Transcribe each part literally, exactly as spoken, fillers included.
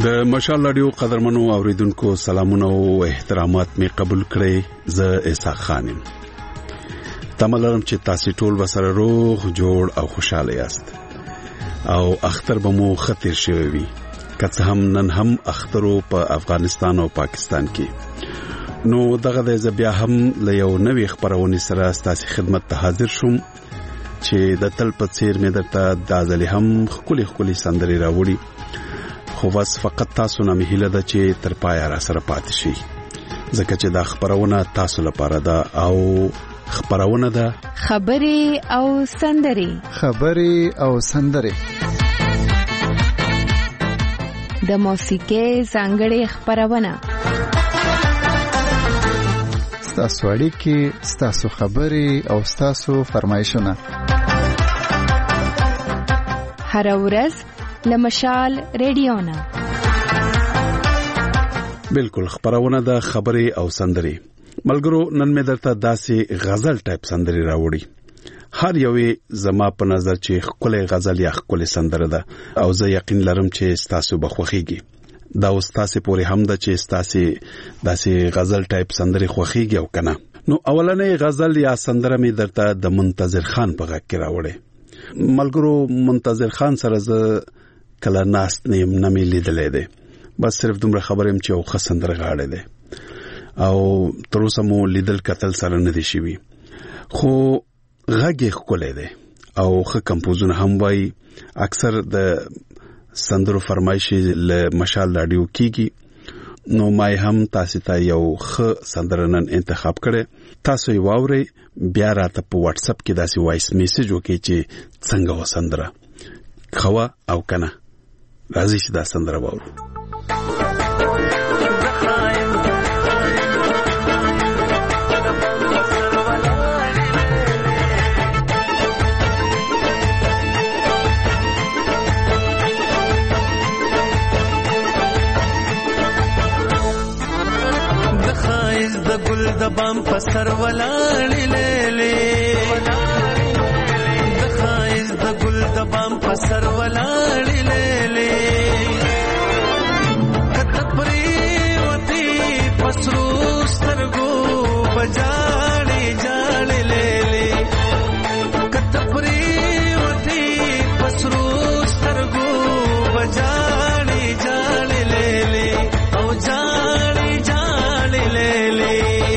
د مشال رادیو قدرمنو اوریدونکو سلامونه او احترامات می قبول کړئ. زه اسحاق خانم تملرم چې تاسو ټول وسره روغ جوړ او خوشاله یاست او اختر به مو خطر شوی وي که څه هم نن هم اخترو په افغانستان او پاکستان کې. نو دغه د بیا هم له یو نوې خبرونه سره ستاسو خدمت ته حاضر شوم چې د تل په څیر مې درته د ازلی هم خولي خولي سندري راوړي، خو بس فقط تاسو نه مهله ده چې تر پایه را سره پاتې شي، ځکه چې دا خبرونه تاسو لپاره ده او خبرونه ده خبري او سندري خبري او سندري د موسیقۍ څنګهړي خبرونه ستاسو اړیکې، ستاسو خبري او ستاسو فرمایشونه هر ورځ لمشال رادیو نه بالکل خبرونه ده خبري او سندري. ملګرو نن مې درته داسې غزل ټایپ سندري راوړي، هر یوې زما په نظر چې خپل غزل یا خپل سندره ده او زه یقین لرم چې تاسو به خوښیږي. دا اوس تاسو پورې هم ده چې تاسو داسې غزل ټایپ سندري خوښیږي او کنه. نو اولنې غزل یا سندره مې درته د منتظر خان په غږ کې راوړي. ملګرو منتظر خان سره زه کله ناست نیم نمې لیدلې ده، بس صرف دومره خبرم چې او خسندر غاړه ده او تر اوسه مو لیدل کتل سره نه دي شوی، خو غږی خولې ده او خ کمپوزونه هم وای. اکثر د سندرو فرمایش له مشال رادیو کیږي، نو ما هم تاسو ته یو خ سندرنن انتخاب کړي، تاسو یې واوري بیا راته په واتس اپ کې داسې وایس میسج وکړئ چې څنګه وسندره خوا او کنه. راځي چې دا سندره واورو. د بام پسر ولاړې لېلې د خایز د ګل د بام پسر ولاړې لېلې کته پرې وتی پسرو سترګو بجاړې جاړې لېلې کته پرې وتی پسرو سترګو بجاړې جاړې لېلې او جاړې جاړې لېلې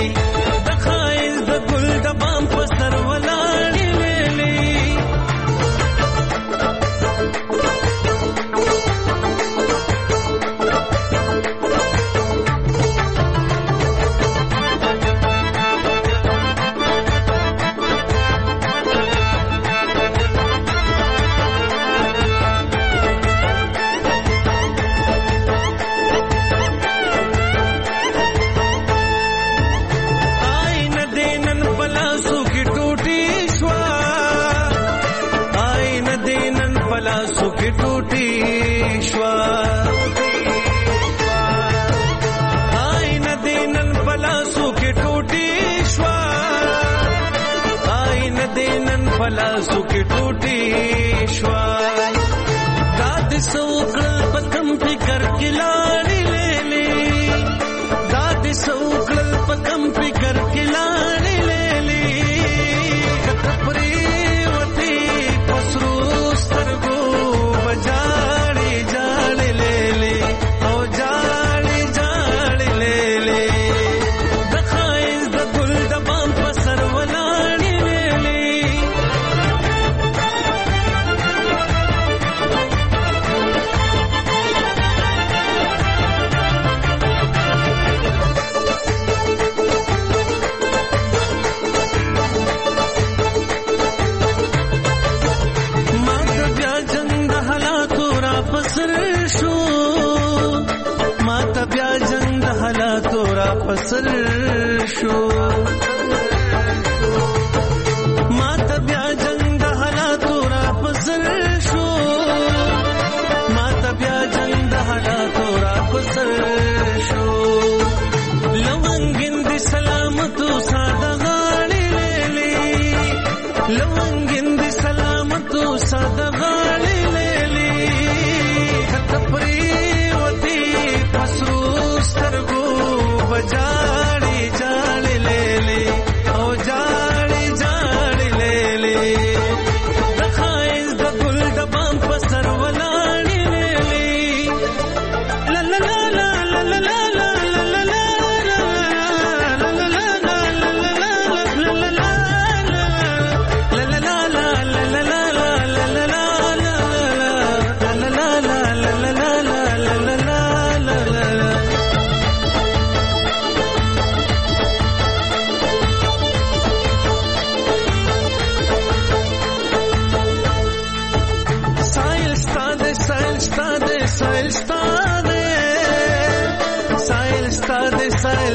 پلاسو کې ټوټي شوا داد سوکل پکم فکر کې لاړې لېلې داد سوکل پکم فکر کې لاړې لېلې کتپري وتی پسرو سترګو بجاړې جاړې لېلې او جاړې جاړې لېلې د خایز د ګل د بام پسر ولاړې لېلې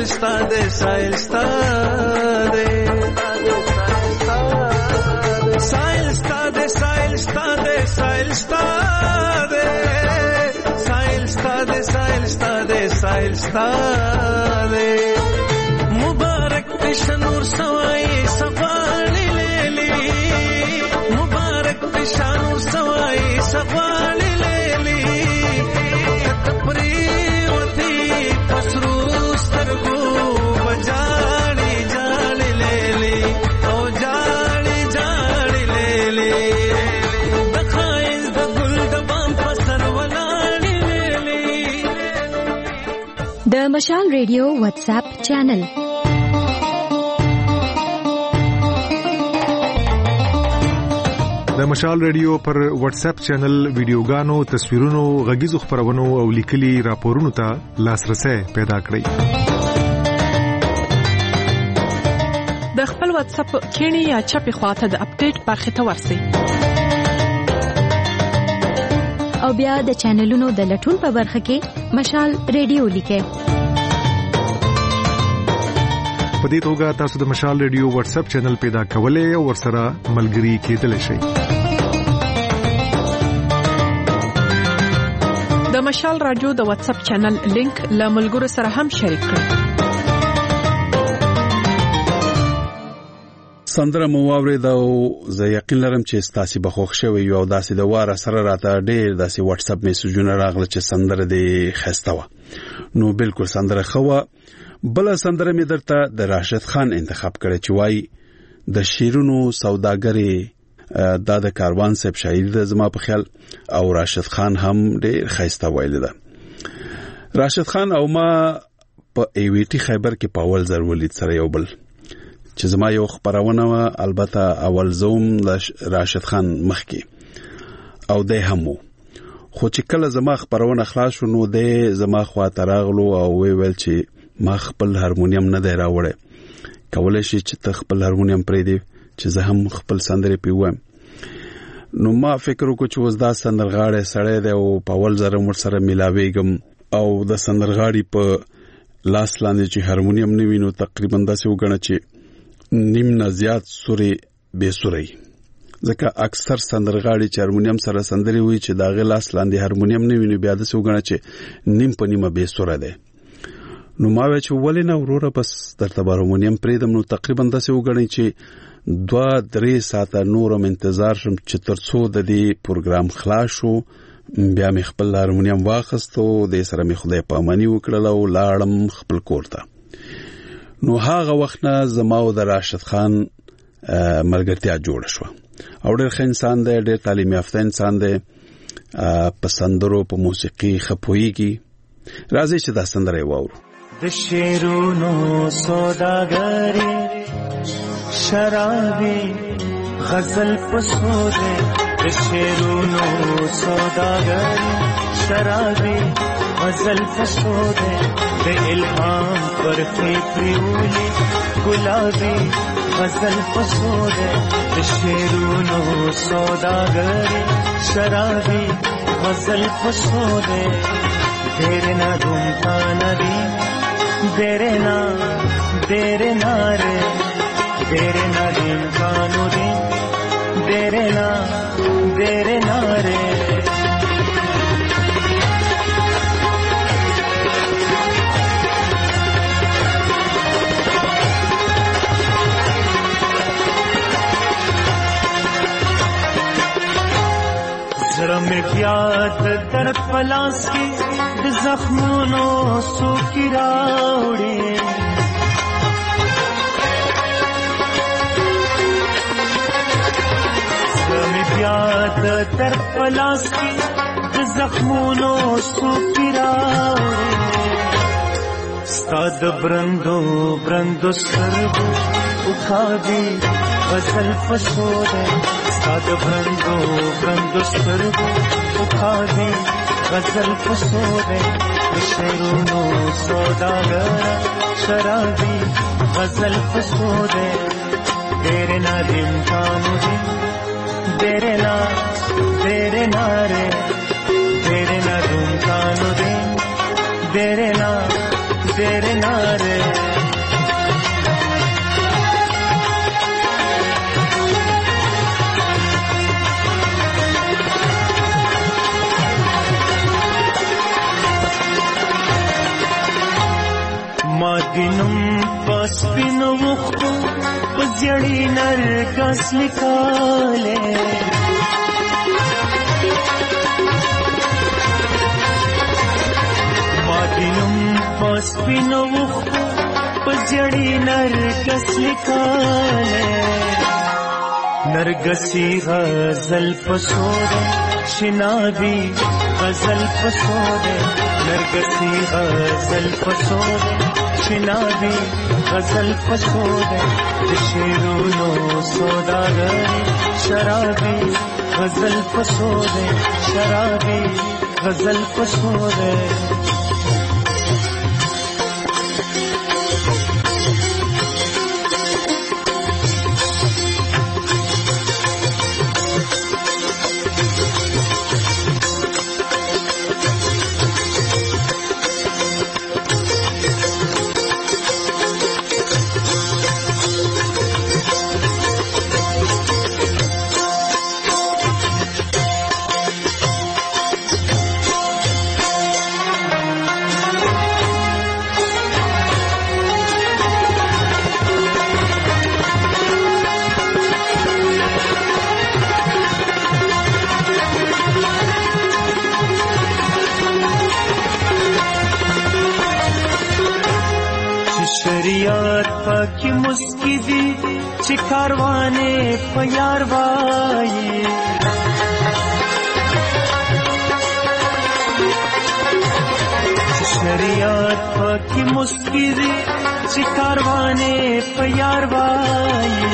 stade sahil stade sahil stade sahil stade sahil stade sahil stade sahil stade sahil stade mubarak pishanur sawai safali leli mubarak pishanur sawai safali leli tapri wati pasrus targu bajani jali leli o jali jali leli dakhaiz da gul da bam pasar walani leli د مشال ریډیو واتس اپ چینل د مشال ریډیو پر واتس اپ چینل ویډیوګانو، تصویرونو، غږیزو خبرونو او لیکلي راپورونو ته لاسرسي پیدا کړئ. د خپل واتس اپ کینی یا چپی خواته د اپډیټ برخه ته ورسئ او بیا د چینلونو د لټون په برخه کې مشال ریډیو لیکئ. په دې توګه تاسو د مشال ریډیو واتس اپ چینل پیدا کولای او ورسره ملګري کېدلی شئ. د مشال رادیو د واتس اپ چینل لینک له ملګرو سره هم شریک کړئ. سندره مو واورید او زه یقین لرم چې ستاسو به خوښ شوي یو داسې د واره سره راته ډېر داسې واتس اپ میسجونه راغله چې سندره دې خسته و. نو بالکل سندره خو بل سندره می درته د راشد خان انتخاب کړی چې وای د شیرونو سوداګری دا د کاروان صاحب شاعر د زما په خیال او راشد خان هم ډېر خسته ویل ده. راشد خان او ما په ای وی ټی خیبر کې پاول زر ولید سره یو بل چې زما یو خبرونه البته اول زوم د راشد خان مخکي او د همو خو چې کله زما خبرونه خلاص شونه د زما خوا تراغلو او وی ویل چې ما خپل هارمونیم نه دی راوړی، کولای شي چې ته خپل هارمونیم پرې دی چې زه هم خپل سندرې پیوم. نو ما فکر وکړ چې وز دا سندرغاړی سړی دی او په اول ځل مر سره ملاویږم او د سندرغاړي په لاس لاندې چې هارمونیم نه وینو تقریبا داسې وګڼه چې نیم نه زیات سوري بے سوري، ځکه اکثر سندرغاړي چې هارمونیم سره سندري وي چې دا غي لاس لاندې هارمونیم نه ویني بیا داسې وګڼه چې نیم په نیمه بے سوره دی. نو ما وی چې ولې نه وروره بس درته هارمونیم پریدم. نو تقریبا داسې وګڼئ چې دوه درې ساعته نورم انتظار شم چې ترڅو د دې پروګرام خلاص شو. بیا مې خپل هارمونیم واخیستو، د سره مې خدای پاماني وکړله او لاړم خپل کور ته. نو هغه وخت نه زما او د راشد خان ملګرتیا جوړه شوه او ډېر ښه انسان دی، ډېر تعلیم یافته انسان دی، په سندرو په موسیقي ښه پوهېږي. راځئ چې دا سندره یې واورو. د شیرونو سوداګري شرابي غزل پسوده، د شیرونو سوداګري شرابي غزل پسوده، د الهام پر فکرولي ګلابي غزل پسوده، د شیرونو سوداګري شرابي غزل پسوده، تیرے نا ڈھونڈتا ندی دیرے نا دیرے نا رے دیرے نا دین کانو دین دیرے نا دیرے نا رے. زړه مې بیا د درد پلاس کې د زخمونو سوکي راوړي، زړه مې بیا د درد پلاس کې د زخمونو سوکي راوړي، ستا د برندو برندو سترګو وخاږي غزل پسوده، ساد برندو برندو سترګو وخاږي غزل پسوده، شیرونو سوداګر شرابي غزل پسوده، تیرے نا دن کانو دن تیرے نا تیرے نا رے تیرے نا دن کانو دن تیرے نا تیرے نا رے. سپینو وختو پزړی نرګس لیکاله مادینم پسپینو وختو پزړی نرګس لیکاله نرګسی غزل پسوده شنابی غزل پسوده نرګسی غزل پسوده شنابی غزل پسوده د شیرونو سوداګر شرابی غزل پسوده شرابی غزل پسوده شریعت پاکی مسکی دی چی کاروانے پیار وائی شریعت پاکی مسکی دی چی کاروانے پیار وائی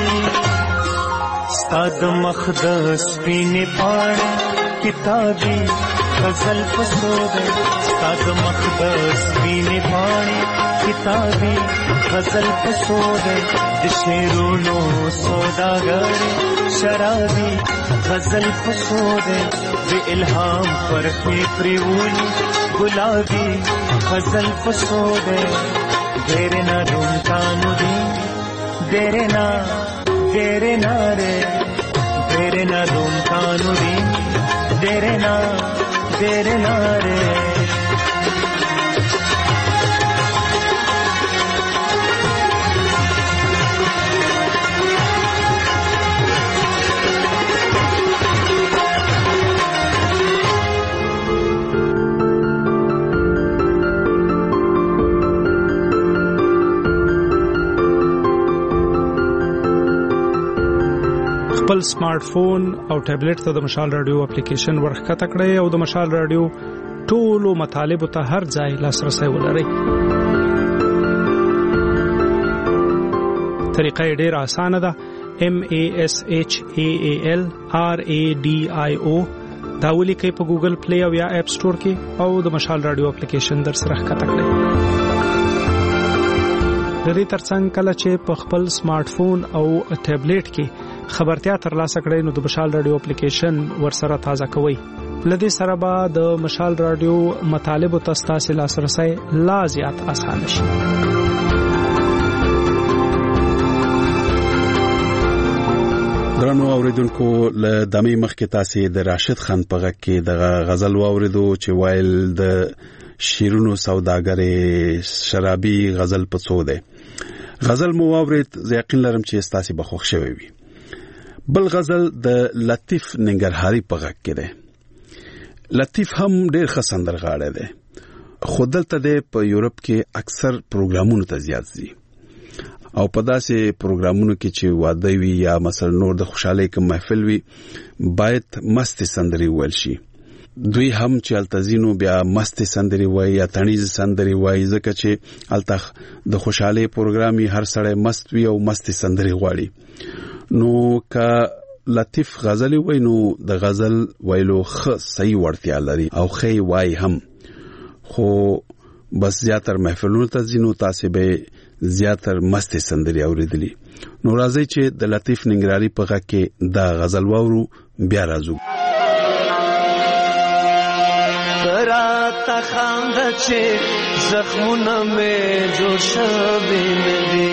ستاد مخدس پینے پاڑے کتابی غزل پسودے ستاد مخدس پینے پاڑے کتابی غزل پسوده د شیرونو سوداګر شرابی غزل پسوده د الهام پرخې پریولی گلابی غزل پسوده دیره نا دونتانو دی دیره نا دیره نا رے دیره نا دونتانو دی دیره نا دیره نا رے خپل سمارټ فون او ټابلیټ ته د مشال رادیو اپلیکیشن ورخته کړئ او د مشال رادیو ټولو مطالبه ته هر ځای لاسرسي ولرئ. طریقه ډېره اسانه ده. M A S H A A L R A D I O دا ولیکئ په ګوګل پلی او یا اپ سٹور کې او د مشال رادیو اپلیکیشن در سره ښکته کړئ. د دې ترڅنګ کله چې په خپل سمارټ فون او ټابلیټ کې خبرتیا ترلاسه کړئ نو د مشال رادیو اپلیکیشن ورسره تازه کوئ. لدې سره به د مشال رادیو مطالب او تاسو لاسرسي لا زیات اسانه شي. درنو اوریدونکو له دمه مخکې تاسو د راشد خان په غږ کې د غزل واوریدو چې وایل د شیرونو سوداګرې شرابي غزل پڅو ده. غزل مو واورید یقین لرم چې تاسو به خوښ شوي وي. بل غزل د لطیف ننګرهاري په غږ کې ده. لطیف هم ډېر ښه سندرغاړی دی. خو دلته د په یورپ کې اکثر پروګرامونو ته زیات ځي او په داسې پروګرامونو کې چې واده وي یا مثلا نور د خوشحالۍ کوم محفل وي باید مست سندري ویل شي. دوی هم چې التزینو بیا مست سندري وای یا تنیز سندري وای ځکه چې التخ د خوشحالۍ پروګرامي هر سړی مست وي او مست سندري غواړي. نو کا لطیف غزل وای نو د غزل ویلو خ صحیح ورتیا لري او خې وای هم خو بس زیاتر محفلونو ته ځینو تاسو به زیاتر مست سندري اوریدلی. نو راځي چې د لطیف ننګرهاري په غږ کې دا غزل واورو بیا راځو. راته خاند چې زخمونه مې جوړ شوي ندي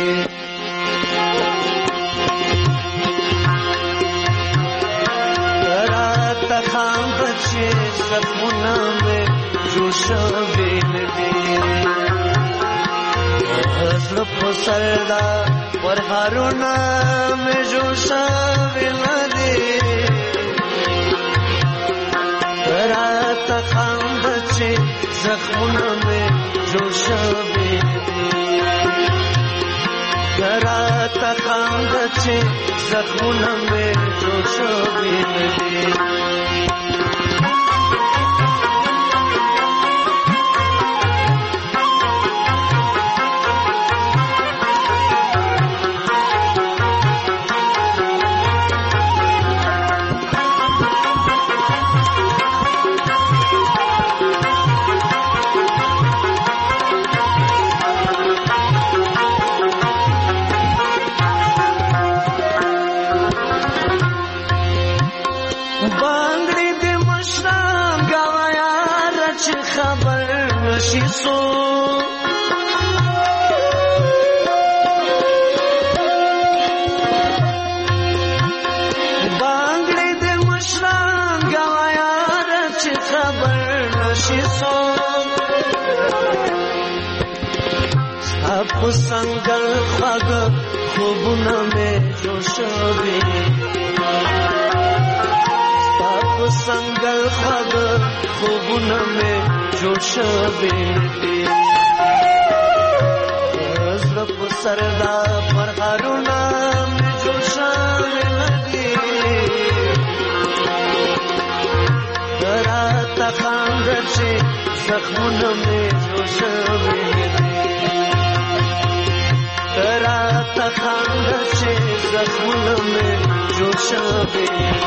راته خاند چې زخمونه مې جوړ شوي ندي زړه پسردا پر هارونا مې جوشا ولدي رات خاند چې زخمونه مې جوشا ولدي رات خاند چې زخمونه مې جوشا ولدي संगल खग खूबन में जोशबे पाप संगल खग खूबन में जोशबे रब सरदा पर हारुना में जोशबे लगी रात खांग से जख्मन में जोशबे रात खांग से जख्मन में जोशबे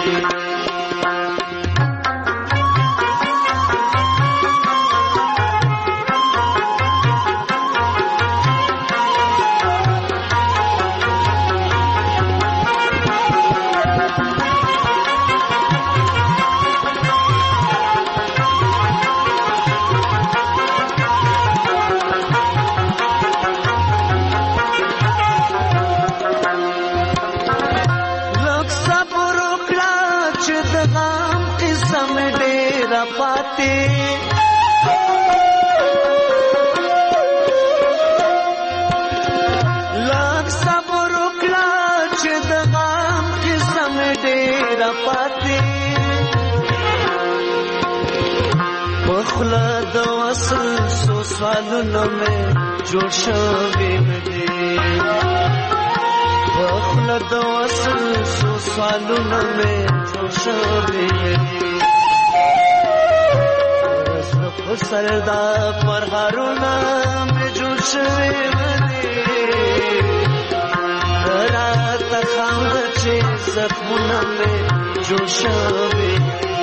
लाख सबर क्लाच दगाम किस्म डेरा पाती बखला दवसल सो सालों में जोशबे दे बखला दवसल सो सालों में जोशबे दे सरदा पर हारुना में जोशबे रात खांग से जख्मन में जोशबे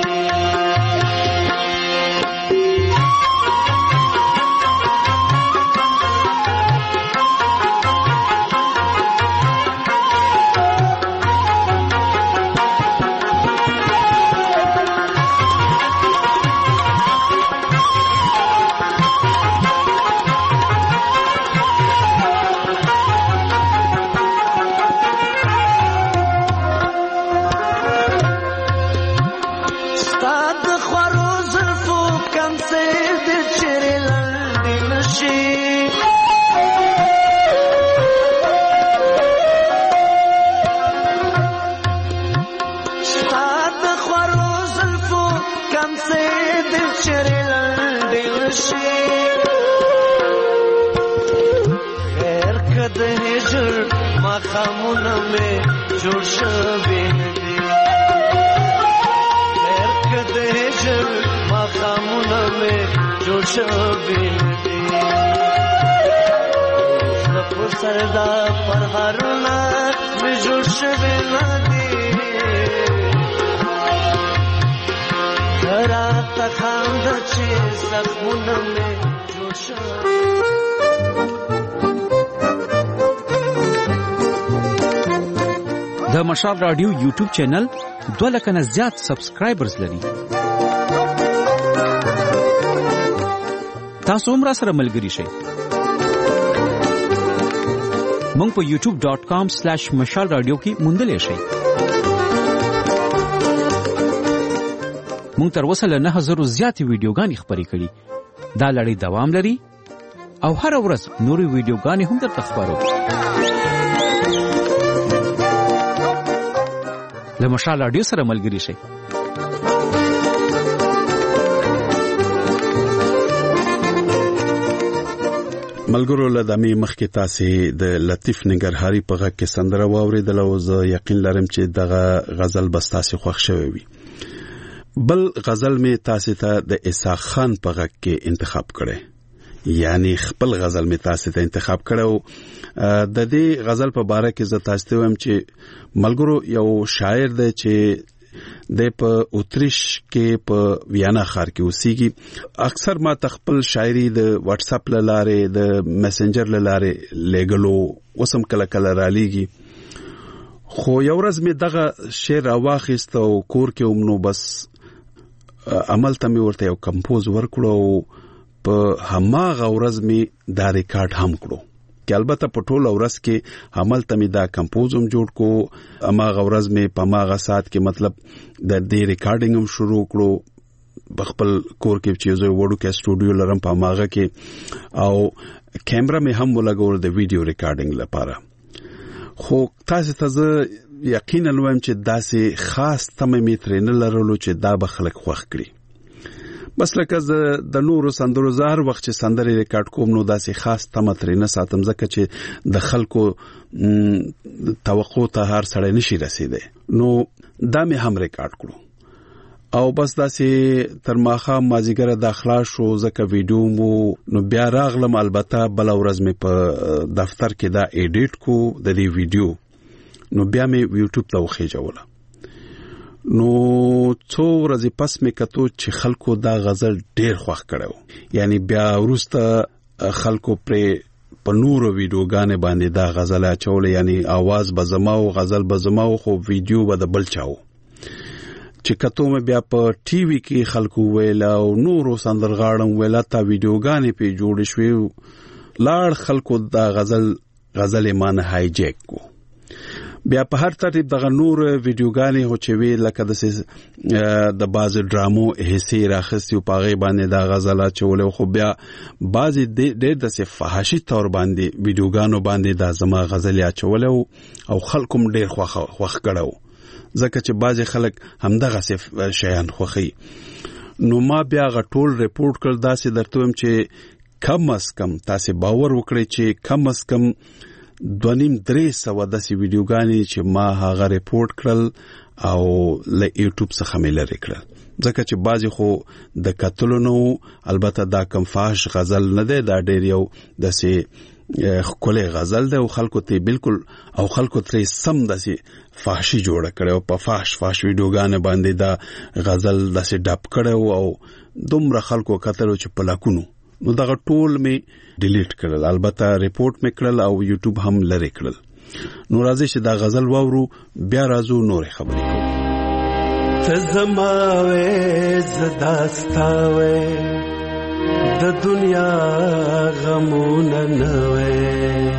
खामुन में जोशबे दे खामुन में जोशबे सरदा पर हारुना में जोशबे रात खांद से जख्मन में जोशबे د مشال رادیو یوټیوب چینل دوه لک نه زیات سبسکرایبرز لري. تاسو هم را سره ملګري شئ. مونږ په یوټیوب ډاٹ کام سلیش مشال رادیو کې موندلې شئ. مونږ تر اوسه له نه هزار زیاتې ویډیوګانې خپرې کړې. دا لړۍ دوام لري او هر ورځ نوري ویډیوګانې هم درته خبرو. له مشال رادیو سره ملګری شئ. ملګرو له دمه مخکې تاسو د لطیف نګرهاری په غږ کې سندره واوریدل او زه یقین لرم چې دغه غزل بس تاسو خوښ شوی وي. بل غزل می تاسو ته د اسحاق خان په غږ کې انتخاب کړی، یعنی خپل غزل می تاسو ته انتخاب کړو. د دې غزل په باره کې زه تاسو ته وایم چې ملګرو یو شاعر دی چې د په اتریش کې په ویانا ښار کې اوسېږي. اکثر ما تخپل شاعري د واتس اپ لاره د میسنجر لاره لګلو وسم کله کله را لېږي، خو یو ورځ می دغه شعر واخیست او کور کې ومنو بس عمل ته می ورته یو کمپوز ورکړو، په هماغه ورځ می دا ریکارډ هم کړو. کې البته په ټول ورځ کې عمل ته می دا کمپوزم جوړ کو، هماغه ورځ می په ماغه سات کې مطلب د دې ریکارډینګ هم شروع کړو. بخپل کور کې چې زه وړو کې سټوډیو لرم په ماغه کې، او کیمرا می هم ولګول د ویډیو ریکارډینګ لپاره. خو تاسو ته زه یقینا وایم چې داسې خاص تمه می ترنه لرلو چې دا به خلک خوښ کړي. بس لکه زه د نورو سندرو زهر وخت چې سندري ریکارډ کوم نو داسې خاص تمه ترنه ساتم، ځکه چې د خلکو توقع ته هر سړی نشي رسیدي. نو دا مې هم ریکارډ کړو او بس داسې تر ماخه مازیګره داخلا شو، ځکه ویډیو مو نو بیا راغلم. البته بل ورځ مې په دفتر کې دا ایډیټ کو د دې ویډیو، نو بیا مې یوټیوب ته وخېجوله. نو څو ورځې پس مې کتو چې خلکو دا غزل ډېر خوښ کړو، یعنی بیا وروسته خلکو پر په نورو ویډیوګانې باندې دا غزل اچول، یعنی आवाज به زماو غزل به زماو خو ویډیو به د بل چاو. چې کتو مې بیا په ټي وي کې خلکو ویل او نورو سندرغاړم ویل تا ویډیوګانې په جوړ شوې، لاړ خلکو دا غزل غزل مان هایجیک کو. بیا په هر ترتیب دغه نور ویډیوګانې هو چې وی لکه د د باز ډرامو حصے راخستي او پاغه باندې دا غزلات چول، خو بیا بعضی ډېر د فحاشي تور باندې ویډیوګانو باندې دا زما غزلیا چول او خلکم ډېر خوښ خوښ کړو، ځکه چې بعضی خلک همدغه شیان خوخي. نو ما بیا غټول ریپورت کړ داسې درته چې کم از کم تاسو باور وکړئ چې کم از کم دونیم درې سوه داسې ویډیوګانې چې ما هغه ریپورت کړل او له یوټیوب څخه مې لرې کړل، ځکه چې بعضې خو د کتلو نو البته دا کم فاحش غزل نه دی، دا ډېر یو داسې ښکلی غزل دی او خلکو ته بالکل او خلکو ترې سم داسې فحشي جوړه کړی او په فحش فحش ویډیوګانې باندې دا غزل داسې ډپ کړی او دومره خلکو کتلو چې په لاکونو. نو دغه ټول می ډیلیټ کړل، البته ریپورت می کړل او یوټیوب هم لری کړل. نو راځي چې دا غزل واورو بیا راځو نور خبرې کوو. تزماوي زداستاوي د دنیا غمونه نوي،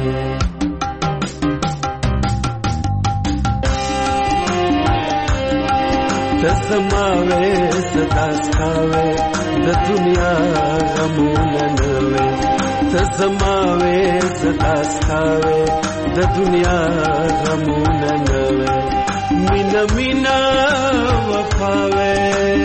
تزماوي زداستاوي د دنیا غمونه نوي، تزماوي زداستاوي د دنیا غمونه نوي، مینا مینا وفاوي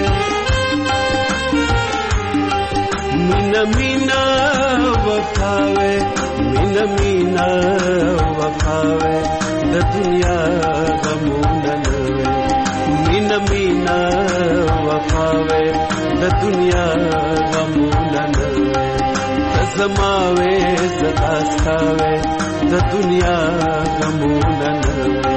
مینا مینا وفاوي مینا مینا وفاوي د دنیا غمونه نوي، مینا مینا وفاوي د دنیا غمونه نوي، تزماوي زداستاوي د دنیا غمونه نوي.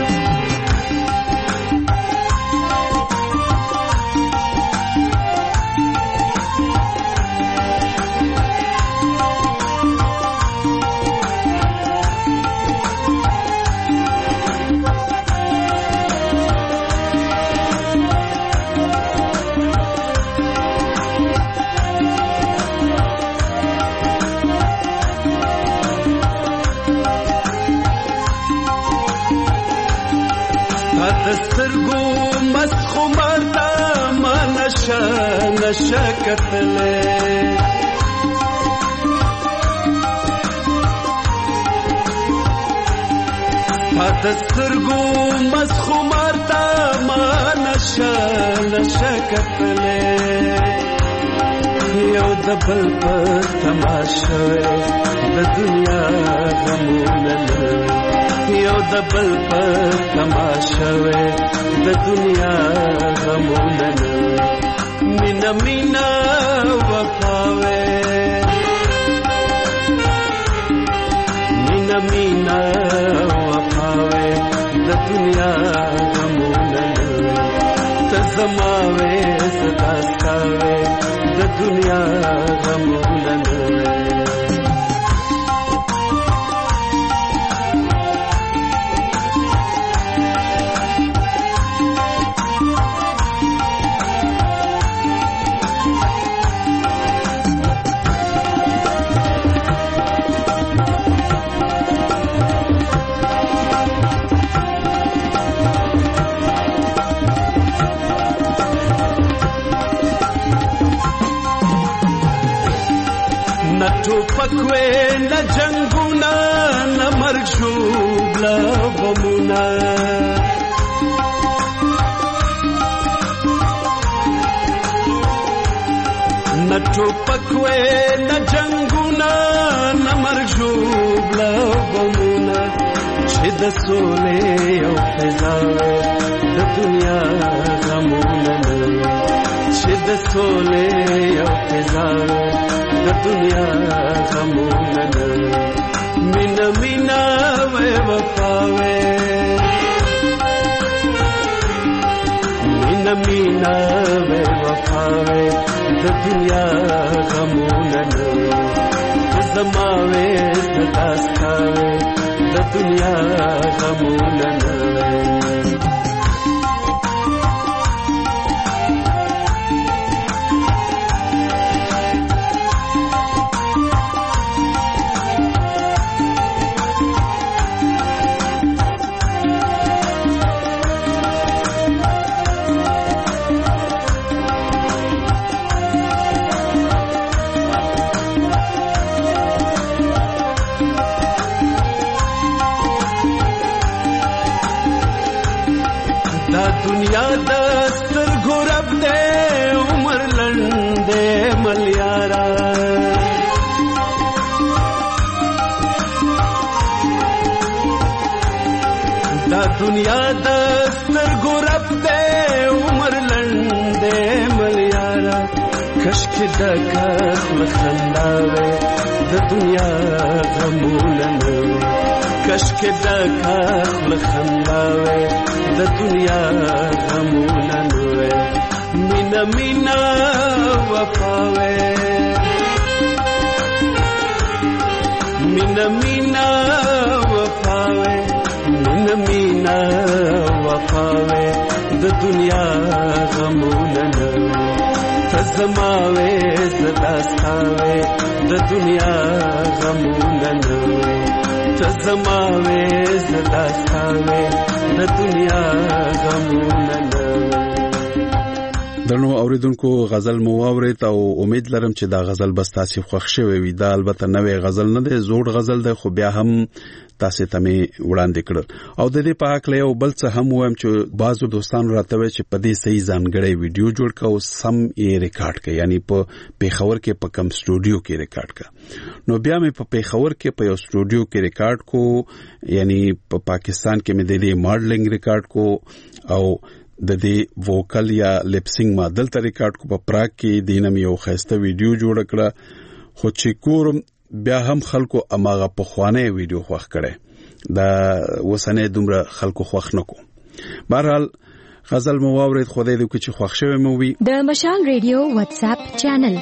دسترګو مسخو مرتا ما نشه نشه کتلې، سترګو مسخو مرتا ما نشه نشه کتلې یو د بل په تماشه د دنیا غمونه یو د بل په تماشه د دنیا غمونه مینا مینا وفاوه مینا مینا وفاوه د دنیا غمونه تزماوه ستاسکاوه د دنیا غمونه ټوپکوي نه جنگونه نه مرګ شوبلا بمونه نه ټوپکوي نه جنگونه نه مرګ شوبلا بمونه چې د سولې او فضا د دنیا غمونه چې د سولې او فضا د دنیا غمونه مینا مینا وې وفاوې مینا مینا وې وفاوې د دنیا غمونه زماوې ستاسکاوې د دنیا غمونه دنیا د سترګو رب دې عمر لنډه ملیارا دا دنیا د سترګو رب دې عمر لنډه ملیارا کشکې د کخل خنداوي د دنیا غمونه کشکې د کخل خنداوي د دنیا غمونه نوې مینا مینا وفاوې مینا مینا وفاوې مینا مینا وفاوې د دنیا غمونه تزماوې زداستاوې د دنیا غمونه تزماوې زداستاوې د دنیا غمونه. درنو اوریدونکو غزل مو واورید او امید لرم چې دا غزل بس تاسو خوښ شوي وي. دا البته نوې غزل نه ده، زوړ غزل ده، خو بیا هم تاسو ته می وړاندې کړ. او د دې په حق له یو بل څه هم وایم چې بعضو دوستانو راته وی چې په دې صحیح ځانګړی ویډیو جوړ کا او سم یې ریکارډ کړي، یعنی په پیښور کې په کم سټوډیو کې ریکارډ کا. نو بیا مې په پیښور کې په یو سټوډیو کې ریکارډ کو، یعنی په پا پاکستان کې مې د دې ماډلینګ ریکارډ کو او د دې ووکل یا لپسینګ ما دلته ریکارډ کو په پراګ کې. دینم یو خسته ویډیو جوړ کړه، خو چې کورم بیا هم خلکو اماغه په خوانه ویډیو خوښ کړي، دا وسنه دومره خلکو خوښ نکو. بهرحال غزل مو واورید، خدای دې چې خوښ شوي مو وي. د مشال ریډیو واتس اپ چینل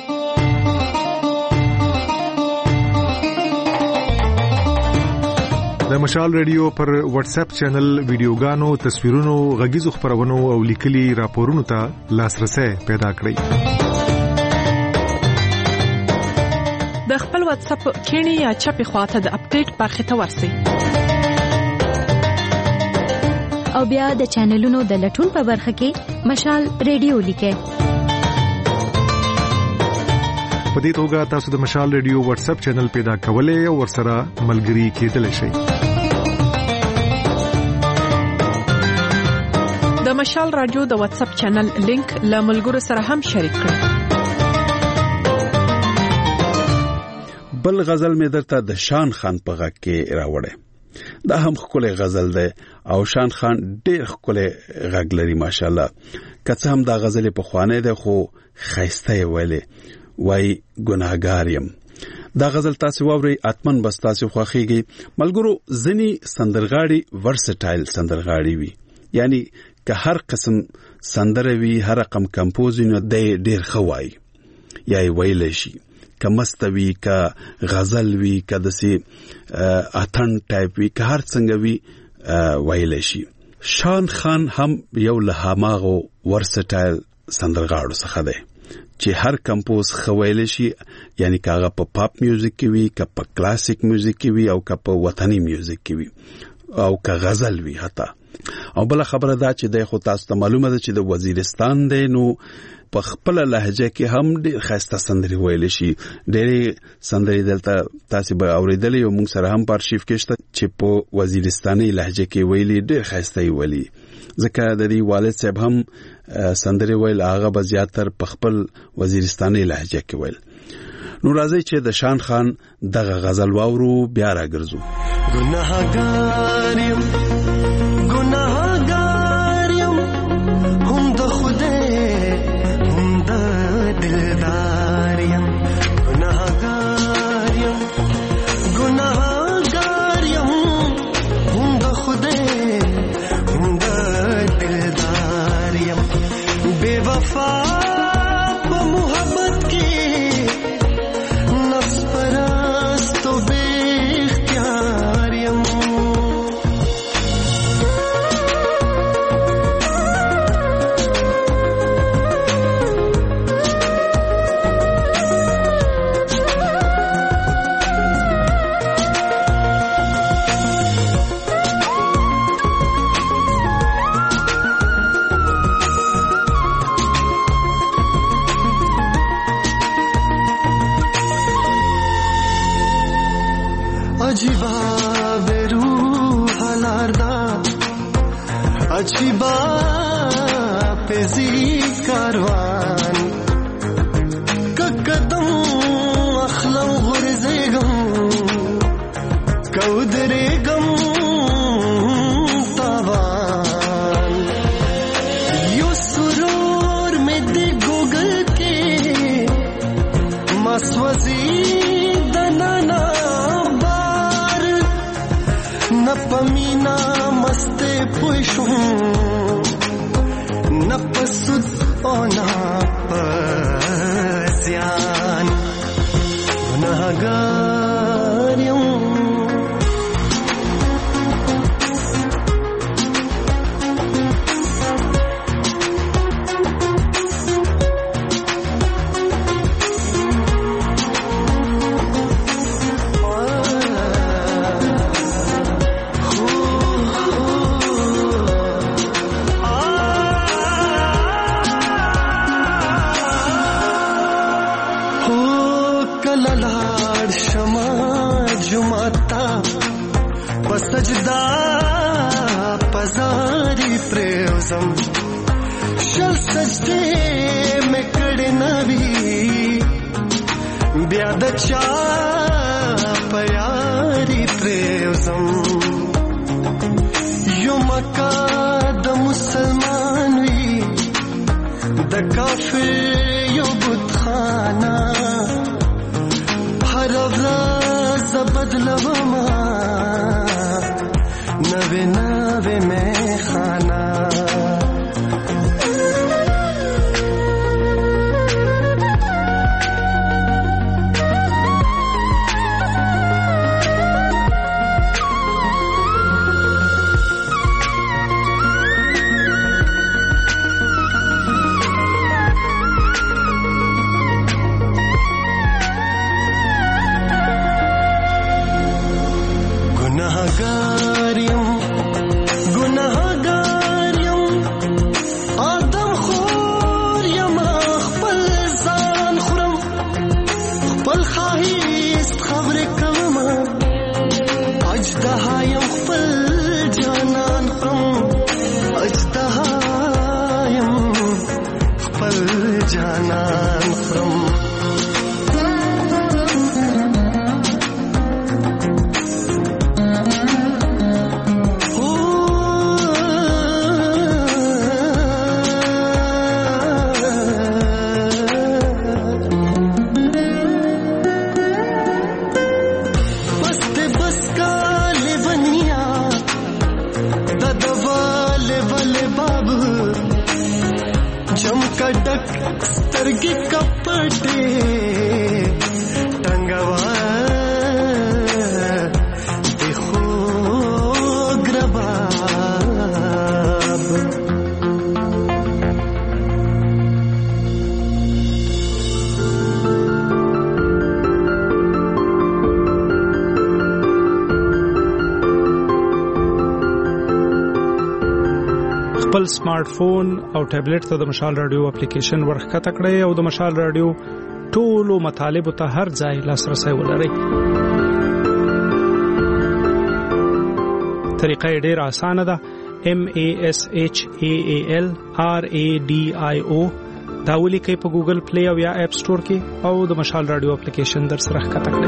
د مشال ریډیو پر واتس اپ چینل ویډیوګانو، تصویرونو، غږیزو خبرونو او لیکلي راپورونو ته لاسرسي پیدا کړئ. د خپل واتس اپ کینی یا چپی خواته د اپډیټ برخه ته ورسئ او بیا د چینلونو د لټون په برخه کې مشال ریډیو لیکئ. په دې توګه تاسو د مشال ریډیو واتس اپ چینل پیدا کولای او ورسره ملګري کېدلی شئ. د مشال رادیو د واتس اپ چینل لینک له ملګرو سره هم شریک کړئ. بل غزل مې درته د شان خان په غږ کې راوړې. دا هم ښکلی غزل دی او شان خان ډېر ښکلی غږ لري ماشاءالله. که څه هم دا غزل پخوانی دی خو ښایسته یې ویلې، وایي ګناهګار یم. دا غزل تاسو واورئ، اتمن بس تاسو خوښیږي. ملګرو ځینې سندرغاړي ورسټایل سندرغاړي وي، یعنی که هر قسم سندره وي، هر رقم کمپوز وي، نو دی ډېر ښه وایي یا یې ویلی شي. که مست وي، که غزل وي، که داسې اتن ټایپ وي، که هر څنګه وي ویلی شي. شان خان هم یو له هماغو ورسټایل سندرغاړو څخه دی چې هر کمپوز ښه ویلی شي، یعنی که هغه په پاپ میوزیک کې وي، که په کلاسیک میوزیک کې وي، او که په وطني میوزیک کې وي، او که غزل وي حتی. او بل خبره دا چې دی خو تاسو ته معلومه ده چې د وزیرستان دی، نو په خپل لهجه کې هم ډېر ښایسته سندرې ویلی شي. ډېرې سندرې دلته تاسو به اورېدلې او موږ سره هم په ارشیف کې شته چې په وزیرستاني لهجه کې ویلي، ډېر ښایسته یې ویلي. ځکه د دې والد صاحب هم سندرې ویل، هغه به زیاتر په خپل وزیرستاني لهجه کې ویل. نو راځئ چې د شان خان دغه غزل واورو، بیا راګرځو. ګناهګار یم ګناهګار یم، هم د خدای هم د دلدار یم. ګناهګار یم ګناهګار یم، هم د خدای هم د دلدار یم. بے وفا په محبت کې نفس پرست و بے اختیار یم. عجیبا بروح الاردا عجیبا پیزی کاروان که قدم اخلم غرزگم که ادرگم تاوان. یو سرور میں دی گوگل کے مسوزی دنانا نپمینا مستے پوشوں نپسد او نپسیان. گناہگار یم سجدا پزاری پریوزم شل سجدے میں کڑے نوی بیا د چا پیاری پریوزم. یو مکا د مسلمان وی د کافر یو بتخانا هر ورځ بدلوما نوے نوے میں خانہ. گناہگار یم گناہگار یم، चमकड़क स्तरगी कपटे टंगवा देखो ग्रबाब خپل سمارټ فون او ټابلیټ ته د مشال رادیو اپلیکیشن ورخته کړئ او د مشال رادیو ټولو مطالب ته هر ځای لاسرسي ولرئ. طریقه ډېره اسانه ده. M A S H A A L R A D I O دا ولیکئ په ګوګل پلی او یا اپ سٹور کې او د مشال رادیو اپلیکیشن در سره ښکته کړئ.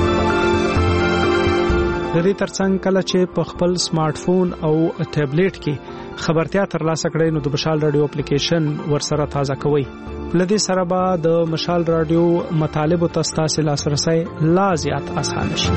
د دې ترڅنګ کله چې په خپل سمارټ فون او ټابلیټ کې خبرتیا ترلاسه کړئ نو د مشال رادیو اپلیکیشن ورسره تازه کوئ. لدې سره به د مشال رادیو مطالب او تاسو لاسرسي لا زیات اسانه شي.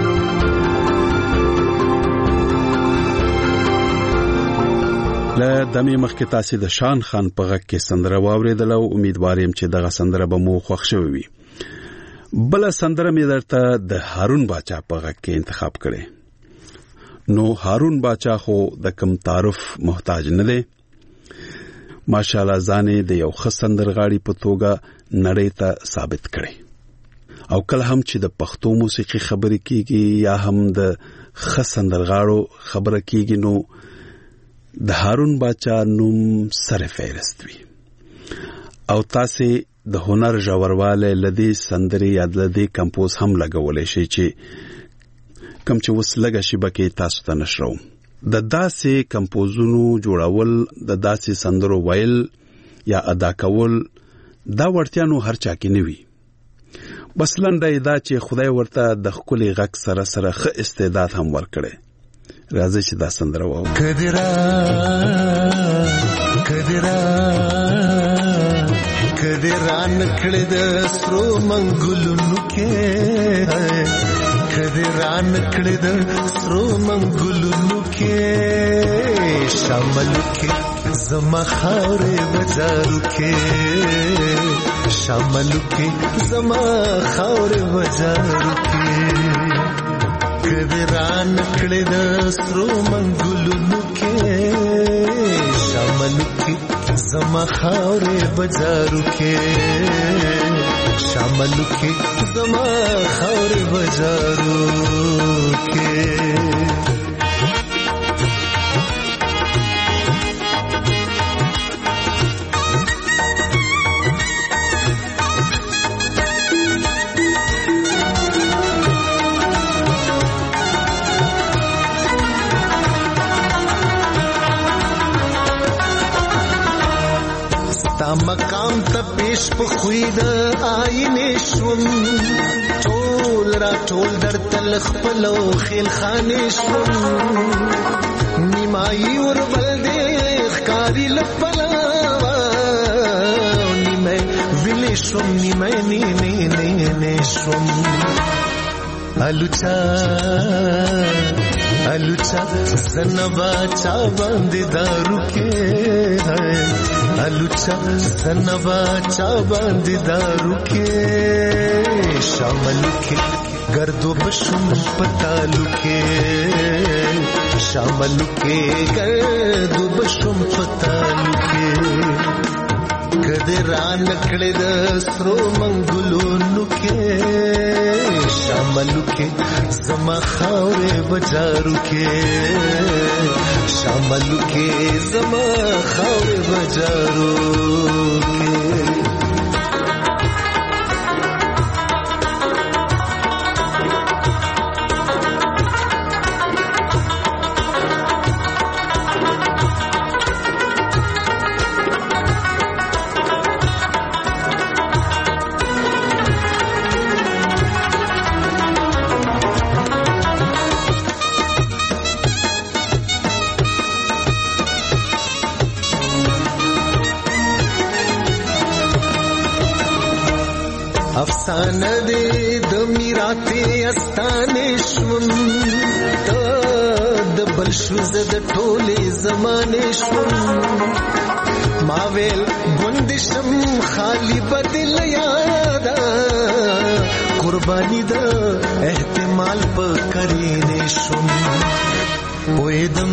له دمه مخکې تاسو د شان خان په غږ کې سندره واوریدل او امیدوارم چې دغه سندره به مو خوښ شوي وي. بل سندره مې درته د هارون باچا په غږ کې انتخاب کړې. نو هارون باچا خو د کم تعارف محتاج نه دی. ماشاءالله ځانې د یو ښه سندرغاړي په توګه نړۍ ته ثابت کړي. او کله هم چې د پښتو موسیقي خبرې کیږي یا هم د ښه سندرغاړو خبره کیږي نو د هارون باچا نوم سره فهرست وي. او تاسو د هنر جوړواله لدی سندري یا لدی کمپوز هم لګولې شي چې کم چې وس لګا شي بکې تاسو ته نشرو. د داسې کمپوزونو جوړول د داسې سندرو ویل یا ادا کول دا ورتیا نو هر چا کې نه وي. بس لنډه دا چې خدای ورته د خپل غږ سره سره ښه استعداد هم ورکړي. راځي چې دا سندره وو. کدرا کدرا کدرا نکړه د سرو منګلونو کې کدرا نکړه د سرو منګلونو کې شامل کې زما خاورې بازارو کې شامل کې زما خاورې بازارو کې کدرا نکړه د سرو منګلونو کې شامل کې زما خاورې بازارو کې شامل کې زما خاورې بازارو کې مقام ته پیش په خوید آینه شوم ټول را ټول در تل خپلو خیل خانه شوم نیمای ور بل دې ښکاری لپلا نیمه ویلې شوم نیمه نه نه نه شوم الوچا الوچا زنبا چا باندې دارو کې الوچا زنبا چا باندې دارو کې شامل کې گردو بشم پتالو کې شامل کې گردو بشم پتالو کې کدرا نکړه د سرو منګلونو کې شامل کې زما خاورې بازارو کې شامل کې زما خاورې بازارو کې افسانه دې د میراته استانه شوم د بل شو زد ټولې زمانه شوم ما ویل ګوندشم خالی بدل یادا قربانی دا احتمال په کرینې شوم پویدم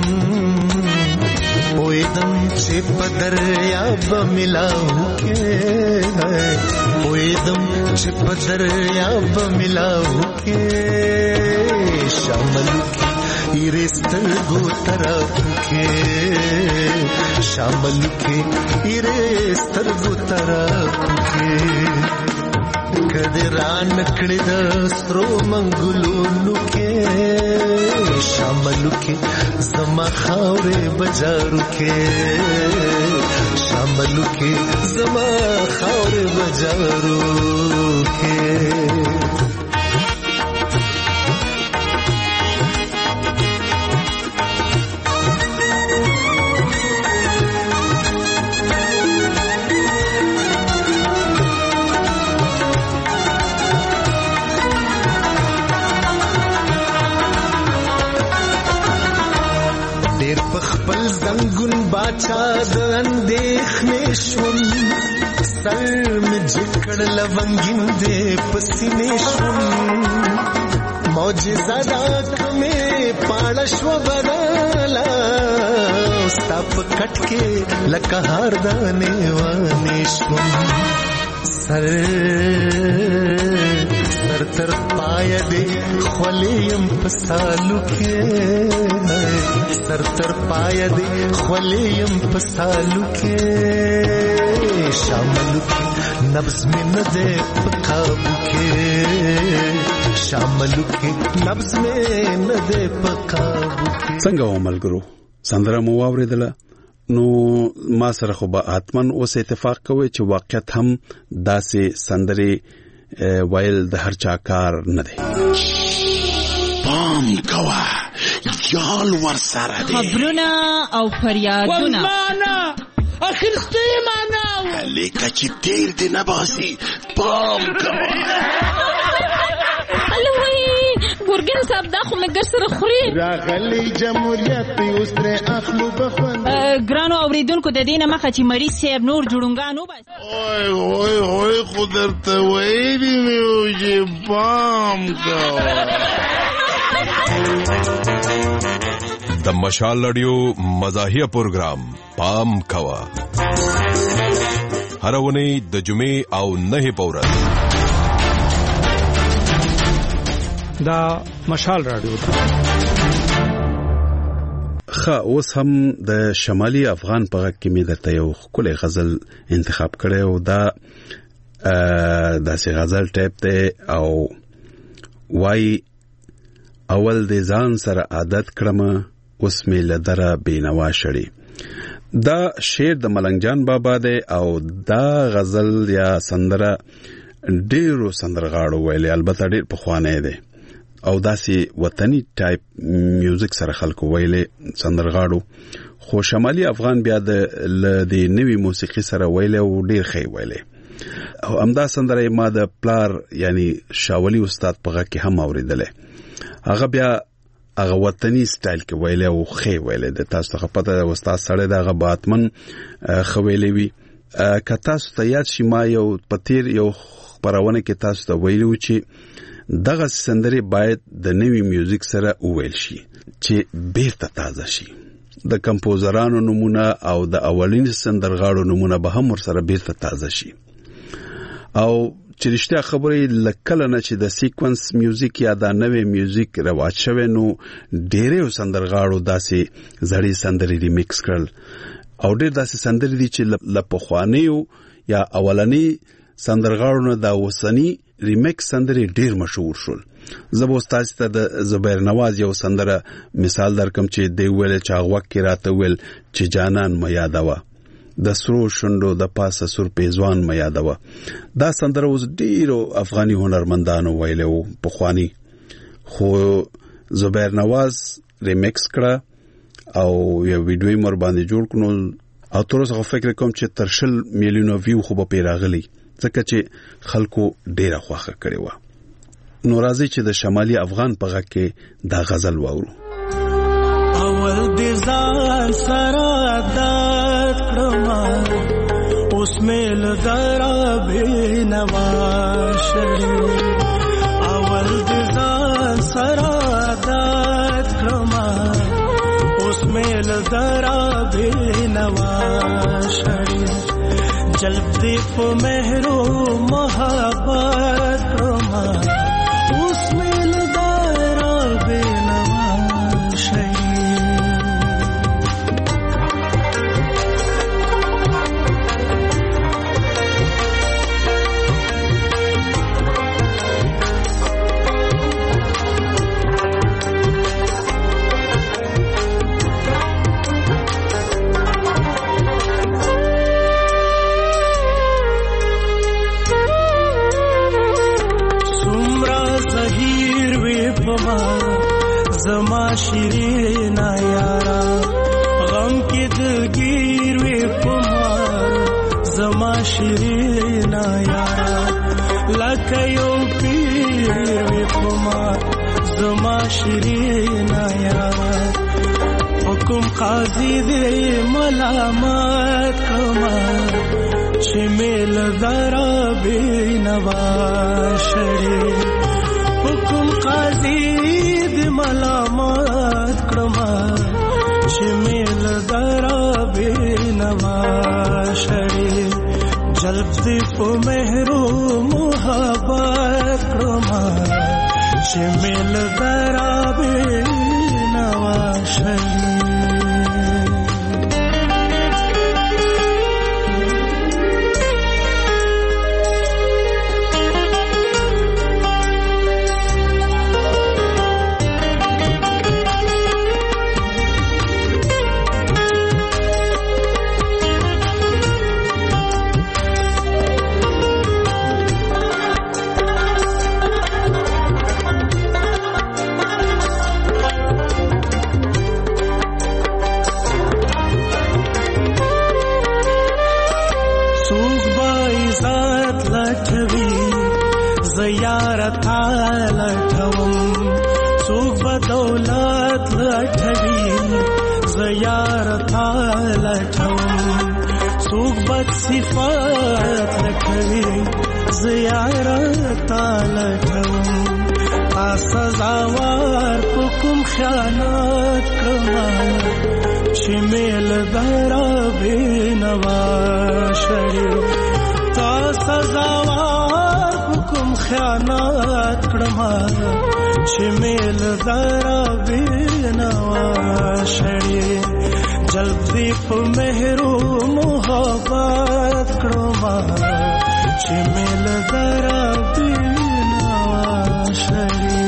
پویدم چې په دریاب ملاو کې پویدم چې په دریاب ملاو کې شامل کې ایرستر گو طرف کې شامل کې ایرستر گو طرف کې کدی ران کړي د سترو منګلونو کې شامل کې زما خاورې بجارو کې شامل کې زما خاورې بجارو کې زنگون باچا د اندېښنې شوم سر مې جکړ لونګین دې پسینې شوم معجزه دا کمې پاړه شوه بدله ستا په کټ کې لکه هار دانې وانې شوم سر سر تر پایه دې خولیم په سالو کې سر تر پایه دې خولیم په سالو کې شامل کې نبض مې نه دې په قابو کې شامل کې نبض مې نه دې په قابو کې. څنګه و ملګرو سندره مو واورېدله نو ما سره خو به حتمن اوس اتفاق کوي چې واقعیت هم داسې سندرې وایل د هر چا کار نه دی. پام کوه یال ور سره دی خبرونه او فریادونه والمانا اخرستی مانا لیکه چې تیر دی نباسی پام کوه الوی ګورګین صاحب دا خو مګر سره خوري راغلی جمهوریت اوس تر اخلو بخوند ګرانو اوریدونکو د دینه مخه چې مریض صاحب نور جوړونګانو بس اوه اوه اوه خدرته وایي میو چې پام کوه. د مشال رادیو مزاحیه پروگرام پام کوه هر ونی د جمعې او نه پورز دا مشال رادیو دا خا اوس هم د شمالي افغان په غږ کې مې درته یو ښکلی غزل انتخاب کړی او دا داسې غزل ټایپ دی او وایي اول د ځان سره عادت کړم اوس مې له دره بېنوا شړې. دا شعر د ملنګ جان بابا دی او دا غزل یا سندره ډېرو سندرغاړو ویلې البته ډېر پخوانی دی او داسې وطني ټایپ میوزیک سره خلکو ویلې سندرغاړو خو شمالي افغان بیا د دې نوې موسیقي سره ویلې او ډېر ښه ویلې او همدا سندره ما د پلار یعنی شاولي استاد په غږ کې هم اورېدلې هغه بیا هغه وطني سټایل کې ویلې او ښه ویلې د تاسو ته پته ده استاد سره د هغه باتمن خو ویلې وی که تاسو ته یاد شي ما یو پتیر یو خبرونه کې تاسو ته ویلو چې دغه سندرې باید د نوې میوزیک سره وویل شي چې بیرته تازه شي د کمپوزرانو نمونه او د اولین سندرغاړو نمونه به هم ورسره بیرته تازه شي او چې رښتیا خبرې لکله نه چې د سیکونس میوزیک یا د نوې میوزیک رواج شوی نو ډېرې سندرغاړو داسې زړې سندرې ریمیکس کړل او ډېر داسې سندرې دي چې له پخوانیو یا اولنی سندرغاړو نه دا اوسني ریمیکس سندرې ډېر مشهور شول. زه به تاسو ته د زبیر نواز یو سندره مثال درکم چې دی ویل چې هغه وخت کې راته ویل چې جانان مې یادوه د سرو شونډو د پاسه سور پیزوان مې یادوه. دا سندره اوس ډېرو افغاني هنرمندانو ویلې وو پخواني خو زبیر نواز ریمیکس کړه او یو ویډیو مر باندې جوړ کړو او تر اوسه فکر کوم چې تر شل میلیونو ویو خو به پیراغلی ځکه چې خلکو ډیره خوښه کړې و. نو راځي چې د شمالي افغان په غږ کې دا غزل واورو. دې ځان سره عادت کړم اوس مې له دره بېنوا شړې اول دې ځان سره عادت کړم اوس مې له دره بېنوا شړې جلب دې په مهرو محبت کړم اوس مې له دره بېنوا شړې زما شیرینا یارا غم کې دلګیر وې پما زما شیرینا یارا لکه یو پیر وې پما زما شیرینا یارا حکم قاضي دې ملامت کما چې مل درا بینوا شړې حکم قاضي ملامت کړما چې مل درا بینوا شړې جلب دې په مهرو محبت کړما چې مل درا بینوا شړې صفات لکوي زیارت لکوم تا سزاوار پکم خیانت کما چې مل درا بینوا شړې تا سزاوار پکم خیانت کما چې مل درا بینوا شړې جلب دې په مهرو محبت کړم چې مل درا بینوا شړې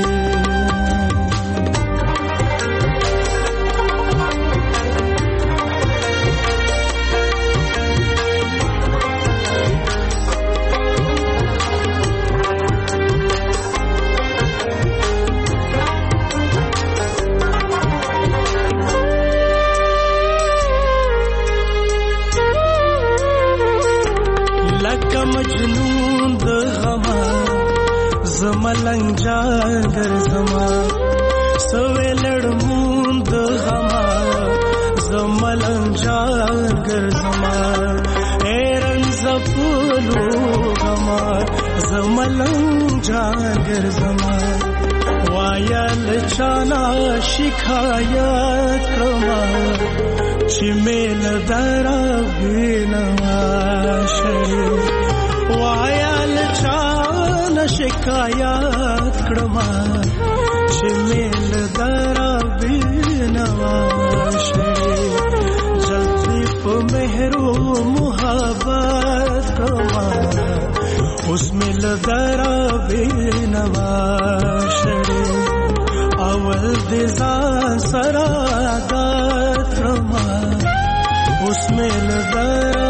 مجنون د غما زملنګ جاګر زما سوې لړمون د غما زملنګ جاګر زما ایرن زپلو غما زملنګ جاګر زما وایل چانا شکایت کما چې مل درا بینوا شړې وایل چان شکایت کړما چې مل درا بینوا شړې جلدی په مهرو محبت کړما اوس مل درا بینوا شړې اول دې ځان سره عادت کړما اوس مل درا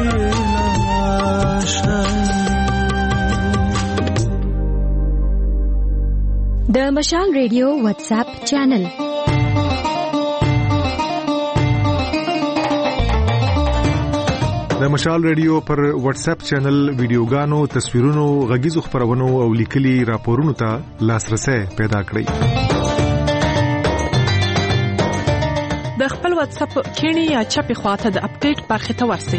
د مشال ریډیو واتس اپ چینل د مشال ریډیو پر واتس اپ چینل ویډیوګانو تصویرونو غږیزو خبرونو او لیکلي راپورونو ته لاسرسي پیدا کړئ. د واتس اپ کینی یا چپی خواته د اپډیټ برخه ته ورسی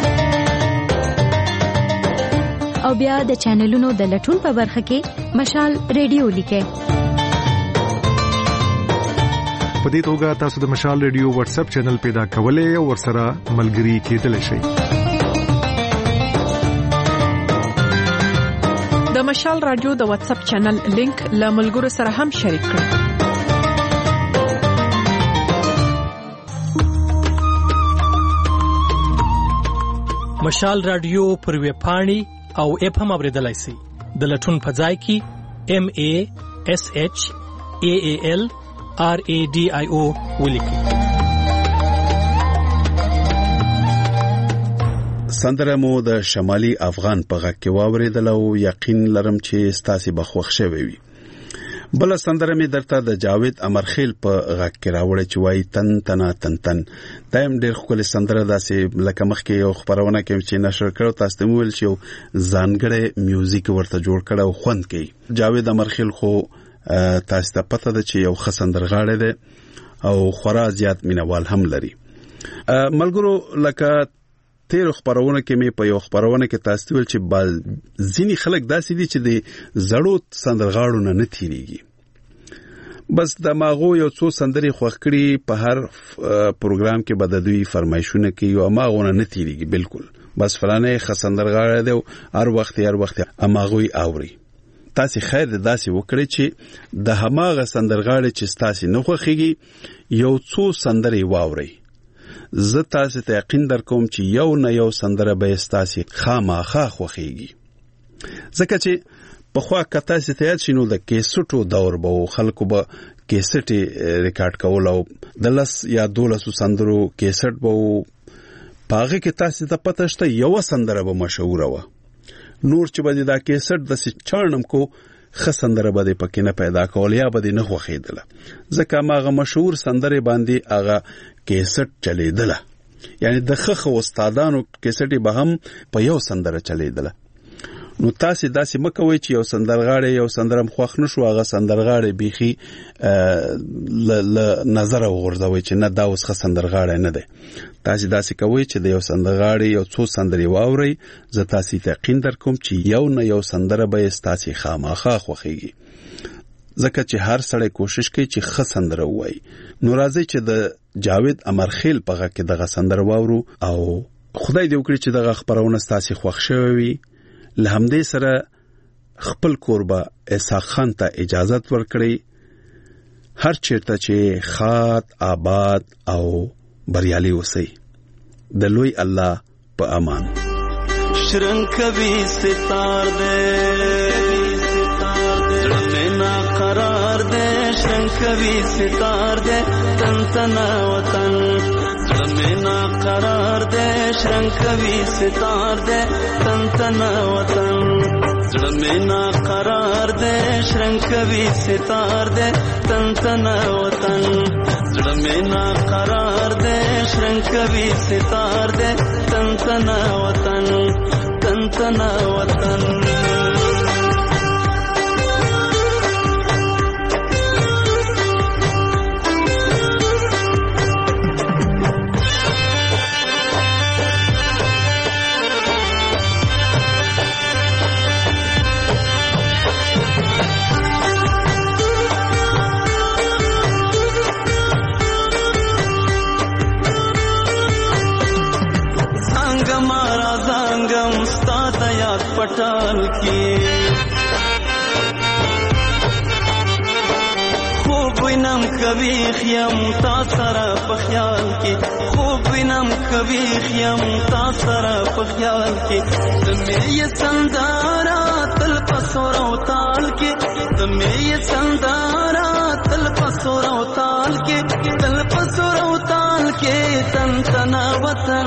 او بیا د چینلونو د لټون په برخه کې مشال ریډیو لیکه. په دې توګه تاسو د مشال ریډیو واتس اپ چینل پیدا کولای او ورسره ملګري کېدلی شئ. د مشال رادیو د واتس اپ چینل لینک له ملګرو سره هم شریک کړئ. مشال رادیو پر ویب پاڼې او اپ هم اوریدلای شئ. د لټون په ځای کې ام ا اس اچ ا ا ال آر ا ډي آی او ولیکئ. سندره مو د شمالي افغان په غږ کې واوریدل او یقین لرم چې ستاسو بخښ شوي وي. بل سندره می درته د جاوید امرخیل په غږ کې راوړی چې وایي تن تنا تن تن. دایم ډېر ښکلی سندره داسې لکه مخکې یو خپرونه کې چې نشر کړو تاسو ته ویل چې یو ځانګړی میوزیک ورته جوړ کړو او خوند کوي. جاوید امرخیل خو تاسو ته پته ده چې یو ښه سندرغاړی دی او خورا زیات مینوال هم لري. ملګرو لکه تیر خبرونه کې مې په یو خبرونه کې تاسو ول چې ځینی خلک داسې دي چې د زړو سندرغاړو نه نه تیریږي. بس د ماغو یو څو سندري خوښ کړي په هر پروګرام کې به د دوی فرمایشونه کوي او ماغو نه نه تیریږي بالکل. بس فلانه ښه سندرغاړی دی هر وخت هر وخت اماغوي اوري. تاسو خیر داسې وکړئ چې د هماغه سندرغاړي چې تاسو نه خوښيږي یو څو سندري واوري. زه تاسو ته یقین درکوم چې یو نه یو سندره به تاسو خامخا خوښيږي. ځکه چې په خوا کته ستایت شنو د کیسټو دور به خلکو به کیسټ ریکارډ کول او د لس یا دولس سندرو کیسټ به پاغه کې تاسو ته پته شته یو سندره به مشهور و. نور چې به دا کیسټ د چارنم کو خسندره به پکې نه پیدا کول یا به نه خوخیدله. ځکه ماغه مشهور سندره باندې هغه کیسټ چلیدله. یعنی د خخ استادانو کیسټي به هم په یو سندره چلیدله. نو تاسو داسې مکوئ چې یو سندرغاړی یو سندرم خوښ نشو هغه سندرغاړی بيخي ل نظر وغورځوي چې نه دا اوس ښه سندرغاړی نه دی. تاسو داسې کوئ چې د یو سندرغاړی یو څو سندري واوري. زه تاسو ته یقین درکوم چې یو نه یو سندره به تاسو خامخا خوښيږي. ځکه چې هر سړی کوشش کوي چې ښه سندره وایي. نو راځي چې د جاوید امرخیل په غږ کې دغه سندره واورو او خدای دې وکړي چې دغه خبرونه تاسو خوښ شوي وي. له همدې سره خپل کوربه اسحاق خان ته اجازه ورکړي هر چیرته چې خات آباد او بریالي اوسئ. د لوی الله په امان. شرنګ کوي ستار دې زړه نا قرار دې شرنګ کوي ستار دې تن تنا وطن زړه نا قرار دې شرنګ کوي ستار دې تن تنا وطن زړه نا قرار دې شرنګ کوي ستار دې تن تنا وطن زړه نا قرار دې شرنګ کوي ستار دې تن تنا وطن تن تنا وطن. पटाल की खूब विनम कभी खियम तासरा पख्याल की खूब विनम कभी खियम तासरा पख्याल की तुम्हें ये संदारा तल पसोरा ताल के तुम्हें ये संदारा तल पसोरा ताल के तल पसोरा ताल के तन तना वतन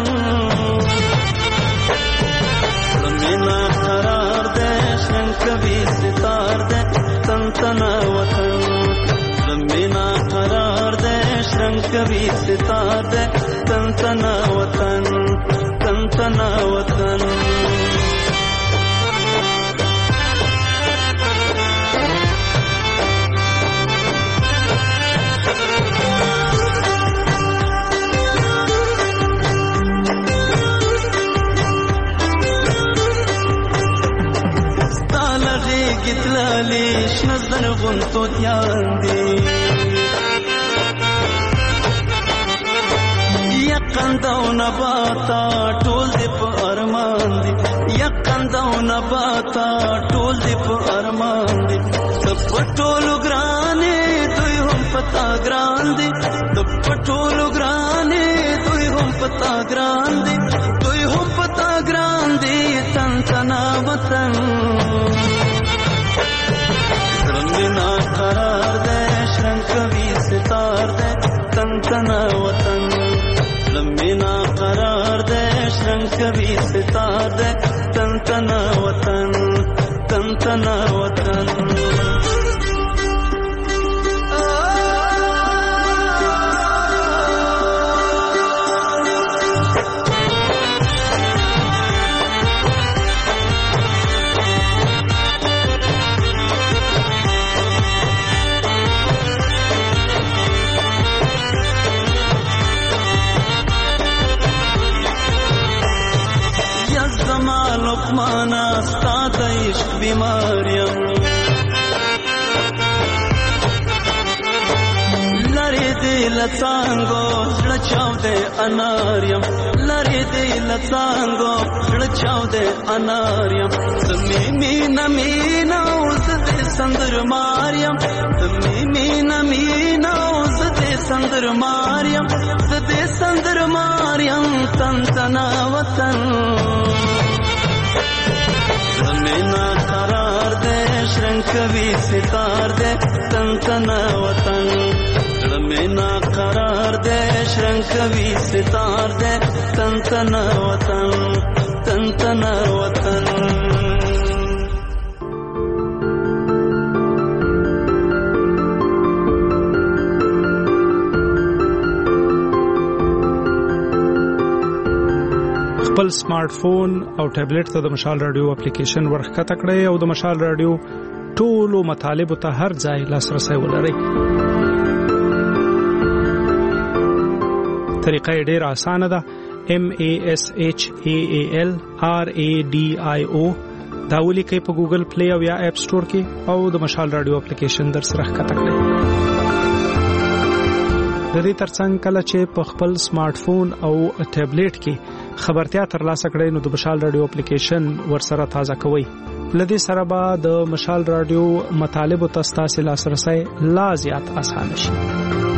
نا قرار دے شرنگ کبھی ستار دے تن تنا وطن زمینا قرار دے شرنگ کبھی ستار دے تن تنا وطن تن تنا وطن. لالي شنزر غنتو دیاندي یقندو نباتا ټول دې په ارمان دي یقندو نباتا ټول دې په ارمان دي د پټولو ګرانې دوی هم پتا ګران دي د پټولو ګرانې دوی هم پتا ګران دي دوی هم پتا ګران دي تن تنا وطن زمينا قرار دے شرن کبھی ستار دے تن تنا وطن زمينا قرار دے شرن کبھی ستار دے تن تنا وطن تن تنا وطن لقمانا استاد عشق بیماریم لری دی لڅانګو لچاو دے اناریم لری دی لڅانګو لچاو دے اناریم زمي مینا مینا اوس دې سندر ماریم زمي مینا مینا اوس دې سندر ماریم دې سندر ماریم تن تنا وطن زمينا قرار دے شرن کبھی ستار دے تن تنا وطن زمينا قرار دے شرن کبھی ستار دے تن تنا وطن تن تنا وطن خپل سمارټ فون او ټابلیټ ته د مشال رادیو اپلیکیشن ورخکته کړئ او د مشال رادیو ټولو مطالب ته هر ځای لاسرسي ولرئ. طریقه ډېر اسانه ده. M A S H A A L R A D I O دا ولیکئ په ګوګل پلی او یا اپ سٹور کې او د مشال رادیو اپلیکیشن در سره ښکته کړئ. د دې ترڅنګ کله چې په خپل سمارټ فون او ټابلیټ کې خبرتیا ترلاسه کړئ نو د مشال رادیو اپلیکیشن ورسره تازه کوئ. لدې سره به د مشال رادیو مطالب او تاسو لاسرسي لا زیات اسانه شي.